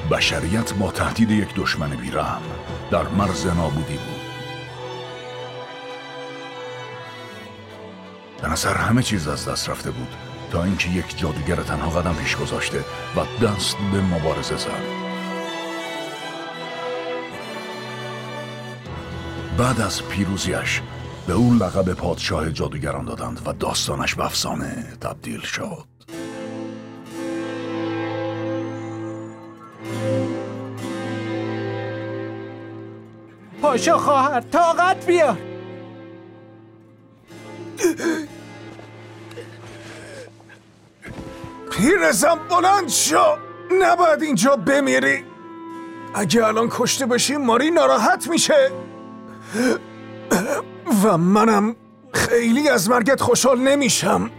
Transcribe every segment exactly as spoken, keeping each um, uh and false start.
بشریت با تهدید یک دشمن بی‌رحم در مرز نابودی بود. به نظر همه چیز از دست رفته بود تا اینکه یک جادوگر تنها قدم پیش گذاشته و دست به مبارزه زد. بعد از پیروزیش به او لقب پادشاه جادوگران دادند و داستانش به افسانه تبدیل شد. پاشو خواهر، طاقت بیار. پیرزن بلند شو، نباید اینجا بمیری. اگه الان کشته بشی ماری ناراحت میشه و منم خیلی از مرگت خوشحال نمیشم.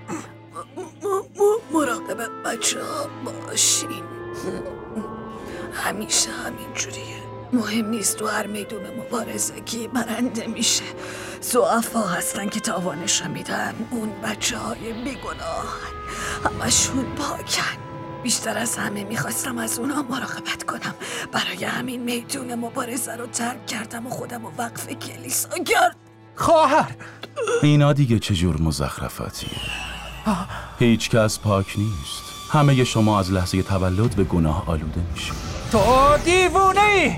مراقب بچه ها باشین، همیشه همین جوریه. مهم نیست تو هر میدون مبارزه کی برنده میشه. ضعفا هستن که تاوانش میدن. اون بچه های بیگناه همشون پاکن. بیشتر از همه میخواستم از اونا مراقبت کنم. برای همین میدون مبارزه رو ترک کردم و خودم رو وقف کلیسا کرد. خواهر، اینا دیگه چجور مزخرفاتیه؟ هیچ کس پاک نیست. همه شما از لحظه تولد به گناه آلوده میشید. تو دیوونه ای!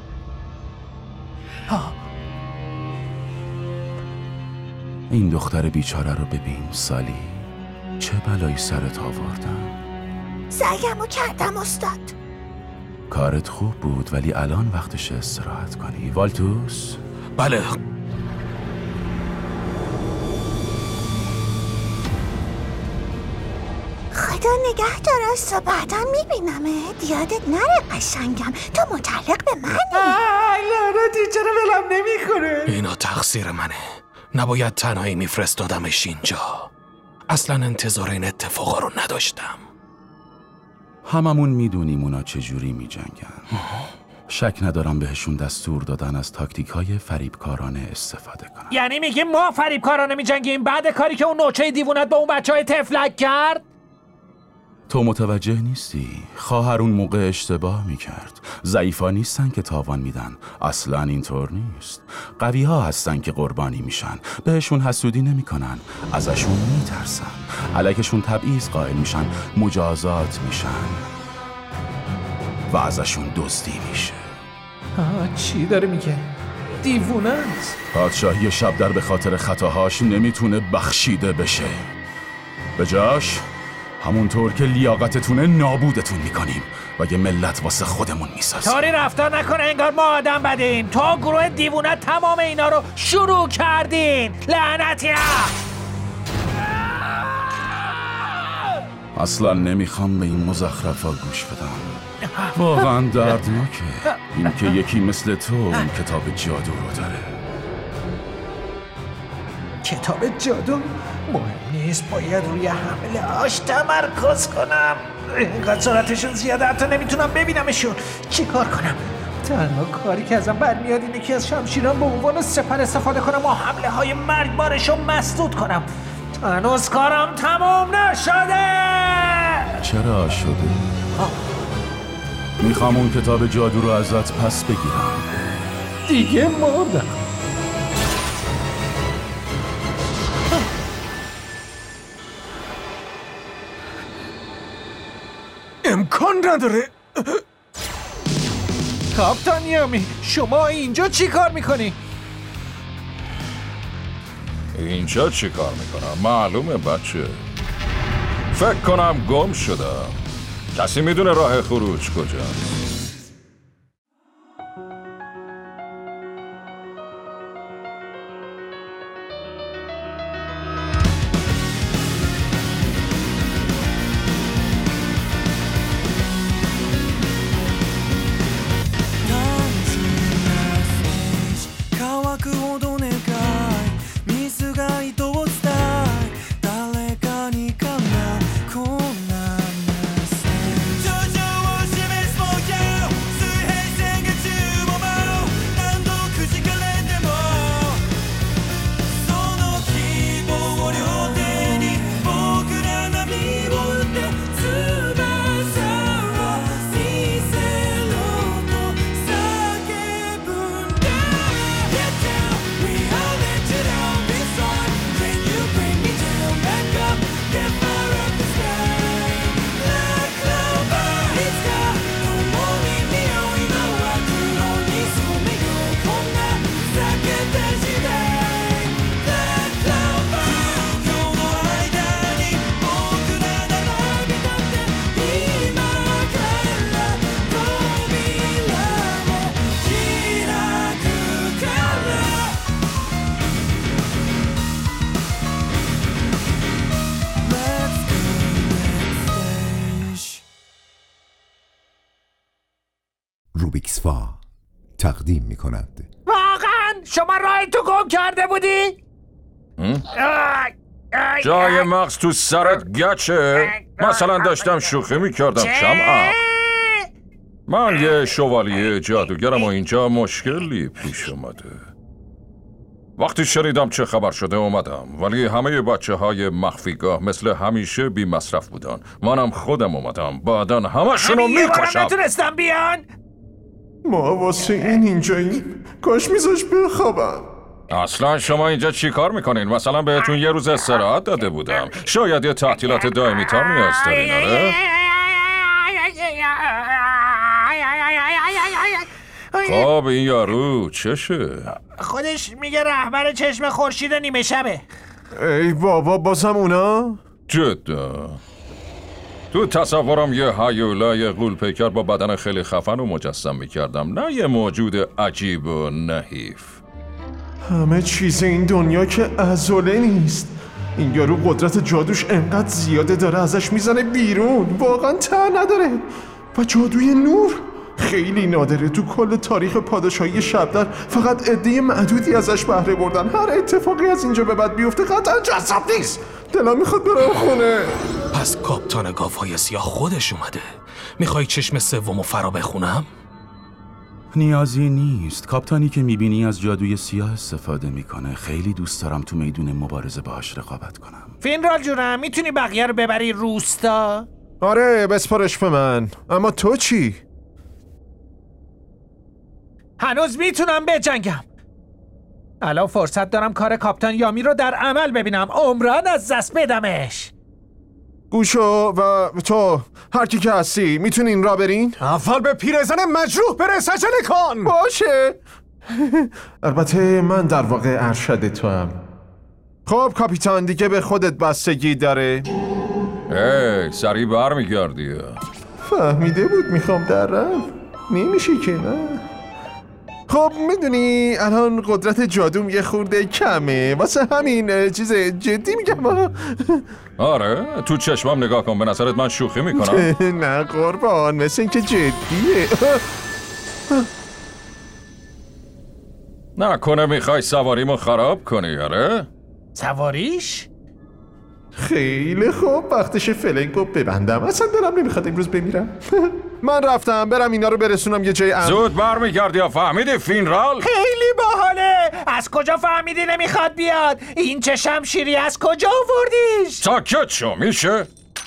این دختر بیچاره رو ببین سالی، چه بلایی سرت آوردن. سعیمو کردم استاد. کارت خوب بود ولی الان وقتش استراحت کنی. والتوس؟ بله. خدا نگه دار است و بعدا میبینمه. یادت نره قشنگم، تو متعلق به منی. لعنتی چرا ولم نمیکنه؟ اینا تقصیر منه. نباید تنهایی میفرستادمش اینجا. اصلا انتظار این اتفاقا رو نداشتم. هممون میدونیم اونا چجوری میجنگن. شک ندارم بهشون دستور دادن از تاکتیک های فریبکارانه استفاده کنن. یعنی میگی ما فریبکارانه میجنگیم بعد کاری که اون نوچه دیوونت با اون بچه های تفلک کرد؟ تو متوجه نیستی؟ خواهر اون موقع اشتباه میکرد. ضعیفا نیستن که تاوان میدن، اصلا اینطور نیست. قوی ها هستن که قربانی میشن. بهشون حسودی نمیکنن، ازشون میترسن. علیکشون تبعیض قائل میشن، مجازات میشن و ازشون دزدی میشه. آه چی داره میگه؟ دیوونه است. پادشاهی شبدر به خاطر خطاهاش نمیتونه بخشیده بشه. به جاش همونطور که لیاقتتونه نابودتون میکنیم و یه ملت واسه خودمون میسازیم. طوری رفتار نکنه انگار ما آدم بدیم. تو گروه دیوونه تمام اینا رو شروع کردین. لعنتی ها. اصلا نمیخوام به این مزخرفا گوش بدم. واقعا دردناکه این که یکی مثل تو این کتاب جادو رو داره. کتاب جادو؟ مهم نیست، باید روی حمله هاش تمرکز کنم. اینقدر سرعتشون زیاده حتی نمیتونم ببینمشون. چی کار کنم؟ تنها کاری که ازم برمیاد اینه که از شمشیرم به عنوان سپر استفاده کنم و حمله های مرگبارش رو مسدود کنم. هنوز کارم تمام نشده. چرا شده؟ میخوام اون کتاب جادو رو ازت پس بگیرم. دیگه مردم. امکان نداره. کاپتان یامی، شما اینجا چی کار میکنی؟ اینجا چی کار میکنم؟ معلومه بچه. فکر کنم گم شدم. کسی میدونه راه خروج کجاست؟ Jojo を示すぼけ روبیکسفا تقدیم می کند. واقعا شما راه تو گم کرده بودی؟ جای مغز تو سرت گچه؟ مثلا داشتم شوخی میکردم شمعم. من یه شوالیه جادوگرم و اینجا مشکلی پیش اومده. وقتی شنیدم چه خبر شده اومدم، ولی همه بچه های مخفیگاه مثل همیشه بی مصرف بودن. منم خودم اومدم، بعدن همه شونو میکشم. نتونستم بیان. ما واسه این اینجاییم. کاش میذاش بخوابم. اصلا شما اینجا چی کار میکنین؟ مثلا بهتون یه روز استراحت داده بودم. شاید یه تعطیلات دائمی تر نیاز دارین، آره؟ خب این یارو چشه؟ خودش میگه رهبر چشم خورشید نیمه شبه. ای بابا بازم اونا؟ جدا تو تصورم یه هیولای غول پیکر با بدن خیلی خفن رو مجسم میکردم، نه یه موجود عجیب و نحیف. همه چیز این دنیا که عضله نیست. این یارو قدرت جادوش انقدر زیاده داره ازش میزنه بیرون، واقعا ته نداره. و جادوی نور خیلی نادره. تو کل تاریخ پادشاهی شبدر فقط عده معدودی ازش بهره بردن. هر اتفاقی از اینجا به بعد بیفته قطعا جذاب نیست. دلم میخواد برم خونه. پس کاپتان گاوهای سیاه خودش اومده. میخوای چشم سومو فرا بخونم؟ نیازی نیست. کاپتانی که میبینی از جادوی سیاه استفاده میکنه. خیلی دوست دارم تو میدون مبارزه باهاش رقابت کنم. فینرال جونم میتونی بقیه رو ببری روستا؟ آره بسپارش به من. اما تو چی؟ هنوز میتونم بجنگم. الان فرصت دارم کار کاپتان یامی رو در عمل ببینم. عمران از دست بدمش. گوشو و تو هر کی که هستی میتونین را برین؟ اول به پیرزن مجروح برس، عجله کن. باشه. البته من در واقع ارشد تو هم. خب کاپیتان دیگه به خودت بستگی داره. هی سریع برمیگردی. فهمیده بود میخوام درم. نمیشه که نه. خب میدونی الان قدرت جادوم یه خورده کمه، واسه همین چیز جدی میگم. آره تو چشمم نگاه کن، به نظرت من شوخی میکنم؟ نه قربان، مثل این که جدیه. نکنه میخوای سواریمو خراب کنی؟ آره؟ سواریش؟ خیلی خوب، وقتش فلنگو ببندم. اصلا دلم نمیخواد امروز بمیرم. من رفتم برم اینا رو برسونم یه جای امن. زود برمیگردی یا فهمیدی فینرال؟ خیلی باحاله. از کجا فهمیدی نمیخواد بیاد؟ این چه شمشیری از کجا آوردیش؟ ساکت شو میشه؟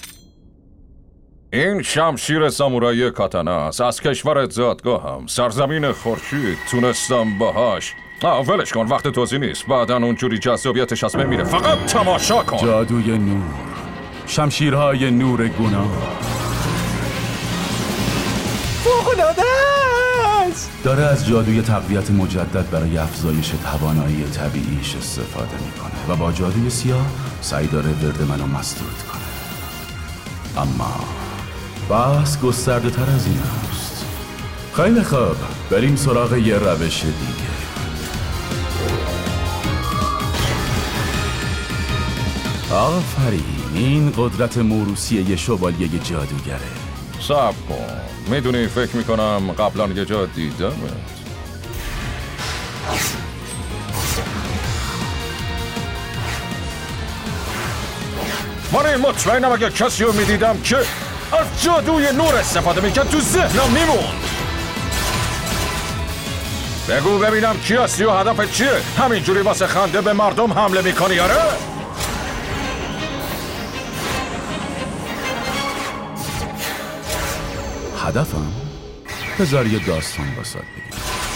این شمشیر سامورایی کاتانا است، از کشور زادگاهم، سرزمین خورشید. تونستم باهاش. آه ولش کن، وقت توضیح نیست. بعداً اونجوری جذابیتش از بین میره. فقط تماشا کن. جادوی نور، شمشیرهای نور گناه. فوق‌العاده است. داره از جادوی تقویت مجدد برای افزایش توانایی طبیعیش استفاده میکنه و با جادوی سیاه سعی داره ورد منو مسدود کنه. اما بس گسترده تر از این است. خیلی خوب، بریم سراغ یه روش دیگه. آفرین، این قدرت موروثی یه شوالیه جادوگره. صبر کن، میدونی فکر میکنم قبلا یه جا دیدمت. من این مطمئنم اگه کسی رو میدیدم که از جادوی نور استفاده میکرد تو ذهنم میموند. بگو ببینم کی هستی و هدفت چیه؟ همینجوری واسه خنده به مردم حمله میکنی آره؟ هدفم؟ بذار یه داستان واسات بگم.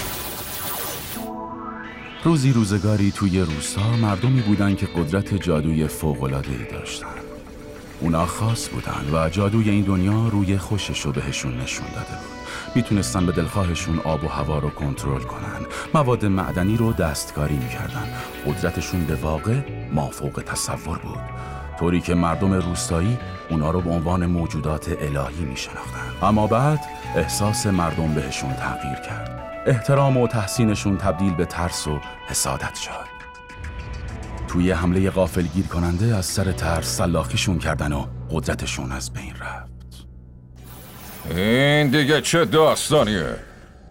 روزی روزگاری توی روستا مردمی بودن که قدرت جادوی فوق‌العاده‌ای داشتن. اونا خاص بودن و جادوی این دنیا روی خوشش رو بهشون نشون داده بود. میتونستن به دلخواهشون آب و هوا رو کنترل کنن، مواد معدنی رو دستکاری میکردن. قدرتشون به واقع مافوق تصور بود، طوری که مردم روستایی اونا رو به عنوان موجودات الهی میشناختن. اما بعد احساس مردم بهشون تغییر کرد. احترام و تحسینشون تبدیل به ترس و حسادت شد. توی حمله غافلگیر کننده از سر ترس سلاخیشون کردن و قدرتشون از بین رفت. این دیگه چه داستانیه؟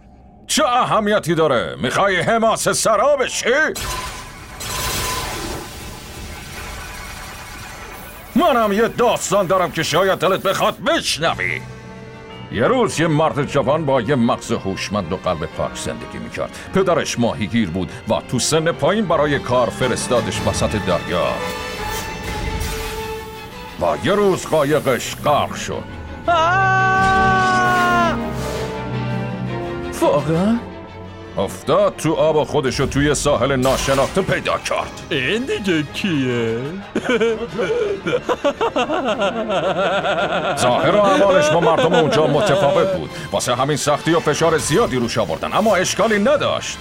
چه اهمیتی داره؟ میخوای حماسه سرا بشی؟ منم یه داستان دارم که شاید دلت بخواد بشنوی. یه روز یه مرد جوان با یه مغز هوشمند و قلب پاک زندگی میکرد. پدرش ماهیگیر بود و تو سن پایین برای کار فرستادش وسط دریا. و یه روز قایقش غرق شد. واقعا؟ افتاد تو آب و خودشو توی ساحل ناشناخته پیدا کرد. این دیگه کیه؟ ظاهر و اعمالش با مردم اونجا متفاوت بود. واسه همین سختی و فشار زیادی روش آوردن، اما اشکالی نداشت.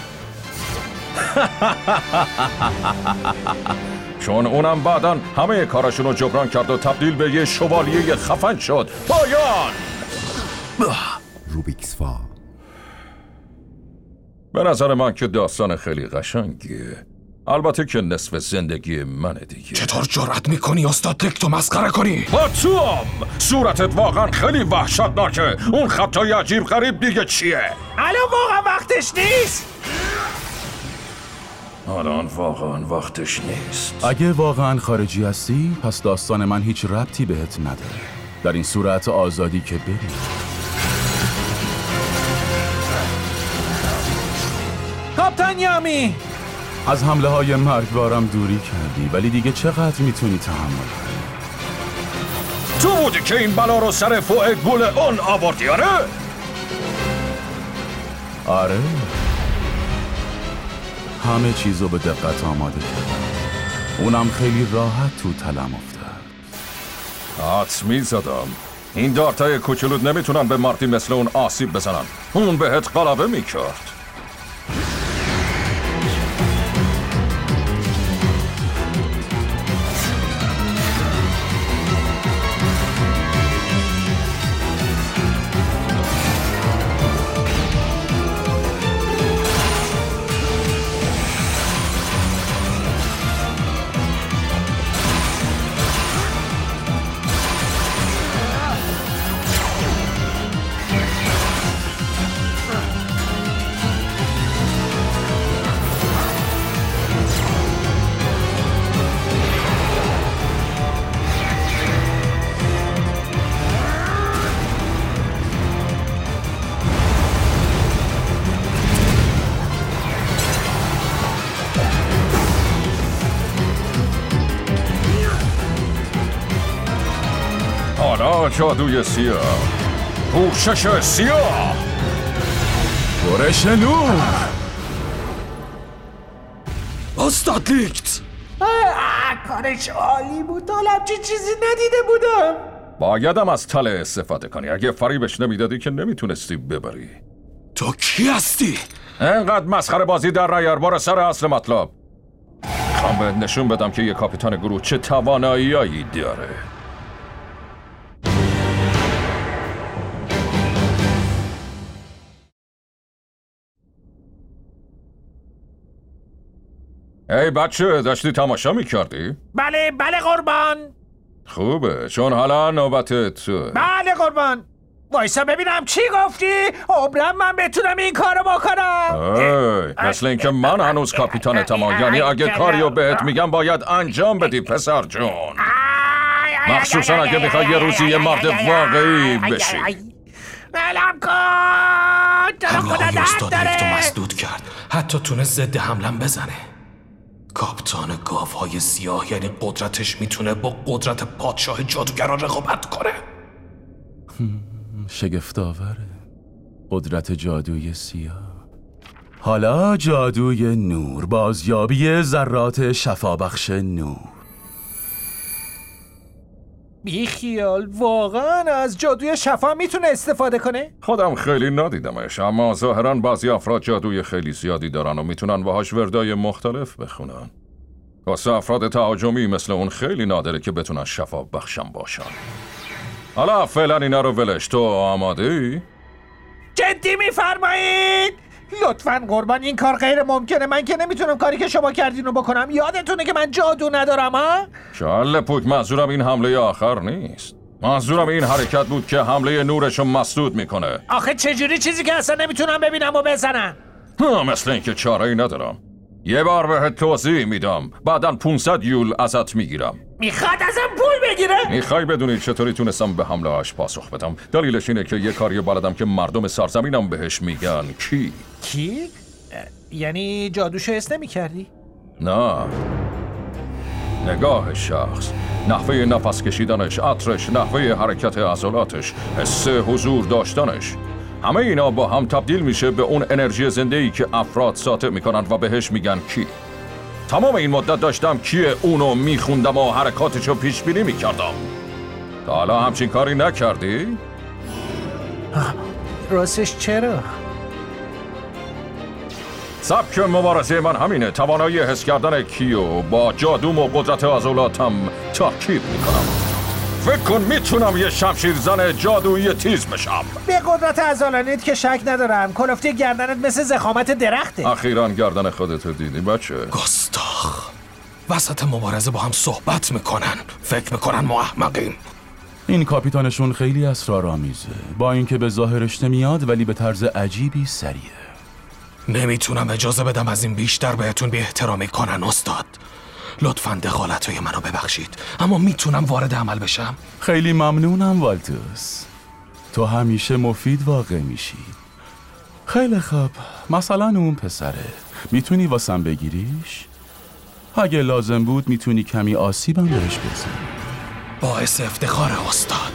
چون اونم بعداً همه کارشون رو جبران کرد و تبدیل به یه شوالیه خفن شد. پایان! روبیکس فا. به نظر من که داستان خیلی قشنگیه. البته که نصف زندگی منه دیگه. چطور جرأت میکنی استاد لکتو مسخره کنی؟ با تو هم صورتت واقعا خیلی وحشتناکه. اون خطای عجیب غریب دیگه چیه؟ الان واقعا وقتش نیست. الان واقعا وقتش نیست. اگه واقعا خارجی هستی پس داستان من هیچ ربطی بهت نداره. در این صورت آزادی که بری. کاپتان یامی، از حمله های مرگبارم دوری کردی ولی دیگه چقدر میتونی تحمل کنی؟ تو بودی که این بلا رو سر فوق گل اون آوردی، آره؟ آره، همه چیزو به دقت آماده کردم. اونم خیلی راحت تو تلم افتاد. حدس میزدم این دارتای کوچولوت نمیتونن به مردی مثل اون آسیب بزنن. اون بهت غلبه میکرد. حالا جادوی سیاه، پوشش سیاه، برش نور. استاد لیکت، کارش عالی بود. حالا چه چیزی ندیده بودم. بایدم از تله استفاده کنی. اگه فریبش نمیدادی که نمیتونستی ببری. تو کی هستی؟ انقدر مسخره بازی در نیار. برو سر اصل مطلب. میخوام بهت نشون بدم که یه کاپیتان گروه چه تواناییایی داره. ای بچه، داشتی تماشا میکردی؟ بله بله قربان. خوبه، چون حالا نوبت تو. بله قربان. وایسا ببینم چی گفتی؟ عمرم من بتونم این کارو بکنم. ای مثل اینکه من هنوز کاپیتانتم، یعنی اگه کاریو بهت میگم باید انجام بدی پسر جون. مخصوصا اگه میخوای یه روزی یه مرد واقعی بشی. ولم کن. حمله های استاد لیکتو مسدود کرد. حتی تونست ضد حملم بزنه. کاپتان گاوهای سیاه، یعنی قدرتش میتونه با قدرت پادشاه جادوگران رقابت کنه. شگفت‌آوره. قدرت جادوی سیاه. حالا جادوی نور، بازیابی ذرات شفابخش نور. بی خیال، واقعا از جادوی شفا میتونه استفاده کنه؟ خودم خیلی ندیدمش، اما ظاهرا بعضی افراد جادوی خیلی زیادی دارن و میتونن باهاش وردای مختلف بخونن. واسه افراد تهاجمی مثل اون خیلی نادره که بتونن شفا بخشم باشن. حالا فعلا اینا رو ولش. تو آماده ای؟ جدی میفرمایید؟ لطفاً قربان، این کار غیر ممکنه. من که نمیتونم کاری که شما کردین رو بکنم. یادتونه که من جادو ندارم ها؟ شال پوک، منظورم این حمله آخر نیست. منظورم این حرکت بود که حمله نورشو مسدود میکنه. آخه چجوری چیزی که اصلا نمیتونم ببینم و بزنم؟ ها، مثل اینکه چاره‌ای ندارم. یه بار بهت توضیح میدم، بعداً پانصد یول ازت میگیرم. میخواد ازم پول بگیره؟ میخوای بدونی چطوری تونستم به حمله هاش پاسخ بدم؟ دلیلش اینه که یه کاری بلدم که مردم سرزمینم بهش میگن کی؟ کی؟ یعنی جادوشو حس نمی‌کردی؟ نه، نگاه شخص، نحوه نفس کشیدنش، عطرش، نحوه حرکت عضلاتش، حس حضور داشتنش، همه اینا با هم تبدیل میشه به اون انرژی زنده‌ای که افراد ساطع میکنن و بهش میگن کی. تمام این مدت داشتم کیه اونو میخوندم و حرکاتشو پیش بینی میکردم. تا حالا همچین کاری نکردی؟ راستش چرا؟ سبک مبارزه من همینه، توانایی حس کردن کیو با جادوم و قدرت عضلاتم ترکیب میکنم. فکر کن میتونم یه شمشیر زن جادویی تیز بشم. به قدرت عضلانیت که شک ندارم. کلفتی گردنت مثل زخامت درخته. اخیراً گردن خودتو دیدی بچه؟ گستاخ. وسط مبارزه با هم صحبت میکنن، فکر میکنن ما احمقیم. این کاپیتانشون خیلی اسرارآمیزه، با اینکه به ظاهرش نمیاد ولی به طرز عجیبی سریه. نمیتونم اجازه بدم از این بیشتر بهتون بی احترامی کنن استاد. لطفاً دخالت‌های منو ببخشید، اما میتونم وارد عمل بشم؟ خیلی ممنونم والتوس، تو همیشه مفید واقع میشی. خیلی خوب، مثلا اون پسره میتونی واسم بگیریش؟ اگه لازم بود میتونی کمی آسیبم بهش بزنی. باعث افتخار استاد.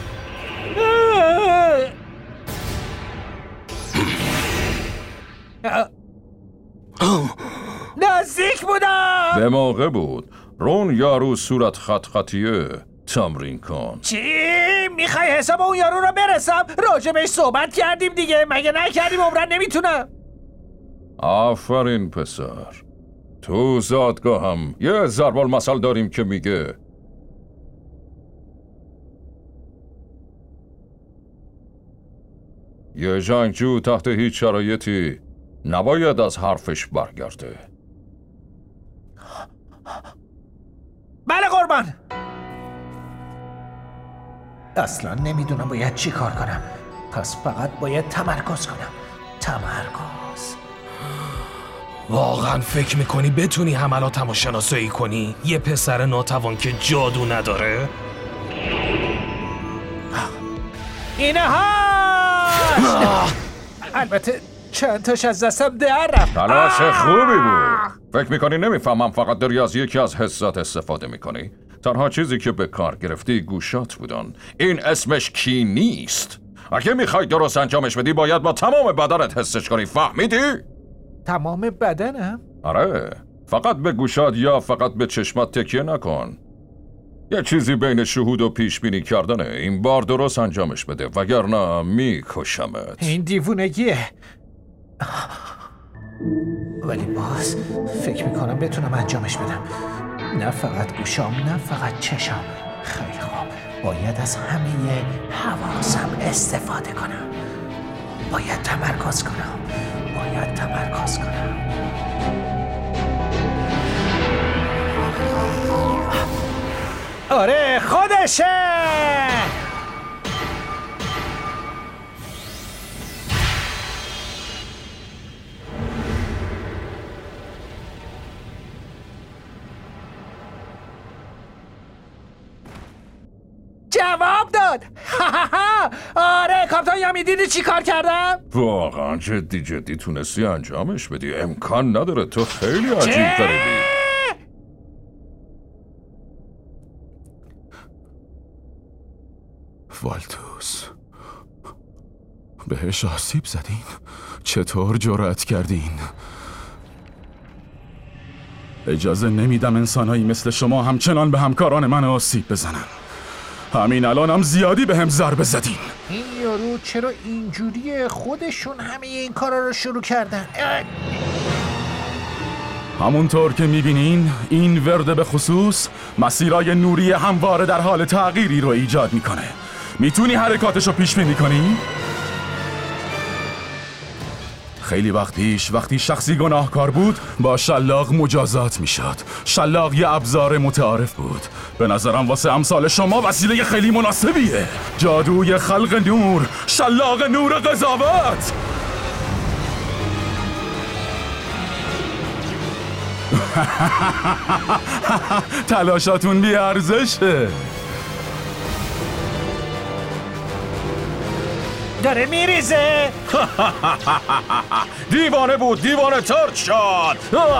نزدیک بودم. به موقع بود. رون یارو صورت خط خطیه، تمرین کن. چی؟ میخوای حساب اون یارو رو برسم؟ راجع بهش صحبت کردیم دیگه، مگه نکردیم؟ عمرن نمیتونم. آفرین پسر. تو زادگاهم یه ضرب المثل داریم که میگه یه جنگجو تحت هیچ شرایطی نباید از حرفش برگرده. بله قربان. اصلا نمیدونم باید چی کار کنم، پس فقط باید تمرکز کنم. تمرکز. واقعا فکر میکنی بتونی حملاتمو شناسایی کنی؟ یه پسر ناتوان که جادو نداره؟ اینه ها. البته چند تاش از دستم در رفت. تلاش خوبی بود. فکر میکنی نمیفهمم فقط داری از یکی از حسات استفاده میکنی؟ تنها چیزی که به کار گرفتی گوشات بودن. این اسمش کی نیست. اگه میخوای درست انجامش بدی باید با تمام بدنت حسش کنی، فهمیدی؟ تمام بدنم؟ آره، فقط به گوشات یا فقط به چشمات تکیه نکن. یه چیزی بین شهود و پیش بینی کردنه. این بار درست انجامش بده وگرنه میکشمت. این دیوونگیه. ولی باز فکر میکنم بتونم انجامش بدم. نه فقط گوشام، نه فقط چشام. خیلی خوب، باید از همه حواسم استفاده کنم. باید تمرکز کنم. باید تمرکز کنم. آره خودشه. جواب داد. آره کاپتان یامی، دیدی چی کار کردم؟ واقعا جدی جدی تونستی انجامش بدی؟ امکان نداره، تو خیلی عجیب غریبی. والتوس، بهش آسیب زدین؟ چطور جرأت کردین؟ اجازه نمیدم انسانایی مثل شما همچنان به همکاران من آسیب بزنن. همین الانم هم زیادی به هم ضربه زدین. این یارو چرا اینجوریه؟ خودشون همه این کارا رو شروع کردن. همونطور که میبینین این ورده به خصوص مسیرای نوری همواره در حال تغییری رو ایجاد میکنه. میتونی حرکاتش رو پیش بینی کنی؟ خیلی وقت پیش وقتی شخصی گناهکار بود با شلاق مجازات میشد. شلاق یه ابزار متعارف بود. به نظرم واسه امثال شما وسیله خیلی مناسبیه. جادوی خلق نور، شلاق نور قضاوت. تلاشاتون بی ارزشه. داره میریزه. دیوانه بود، دیوانه تر شد.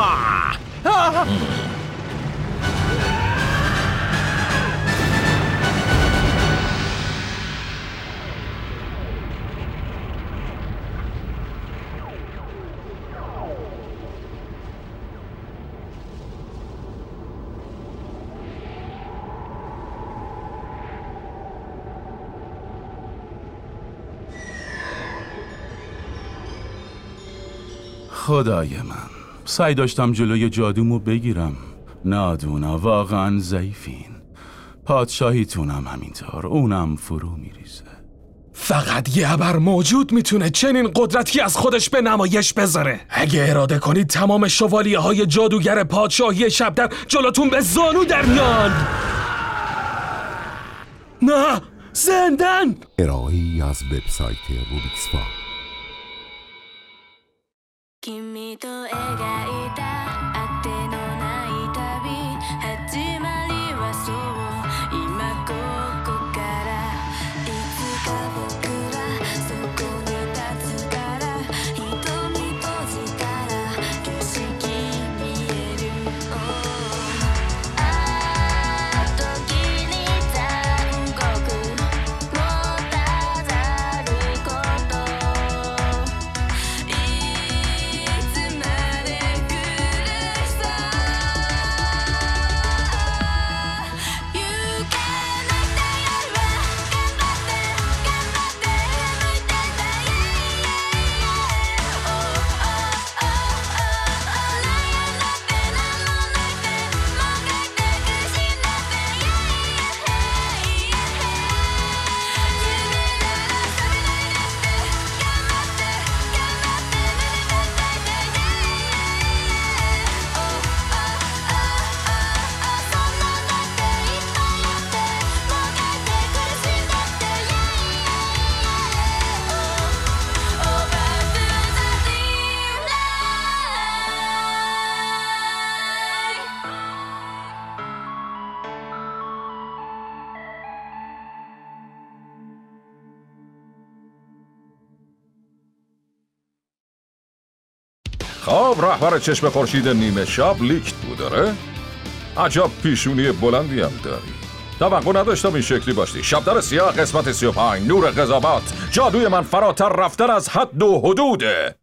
خدای من، سعی داشتم جلوی جادومو بگیرم. نادونا واقعا ضعیفین. پادشاهیتونم همینطور، اونم فرو میریزه. فقط یه ابر موجود میتونه چنین قدرتی از خودش به نمایش بذاره. اگه اراده کنید تمام شوالیه های جادوگر پادشاهی شبدر جلوتون به زانو در میان. نه، زندن. ارائه‌ای از وبسایت روبیکس فان. 君と描いたあてのない旅始まりはそう今ここからいつか僕らそこに立つから瞳閉じたら景色見える、oh、あ時に残酷もたざること خب رهبر چشم خورشید نیمه شب لیکت بود داره؟ عجب پیشونی بلندی هم داری. توقع نداشتم این شکلی باشی. شبدر سیاه قسمت سی و پنج، نور قضاوت. جادوی من فراتر رفتن از حد و حدوده.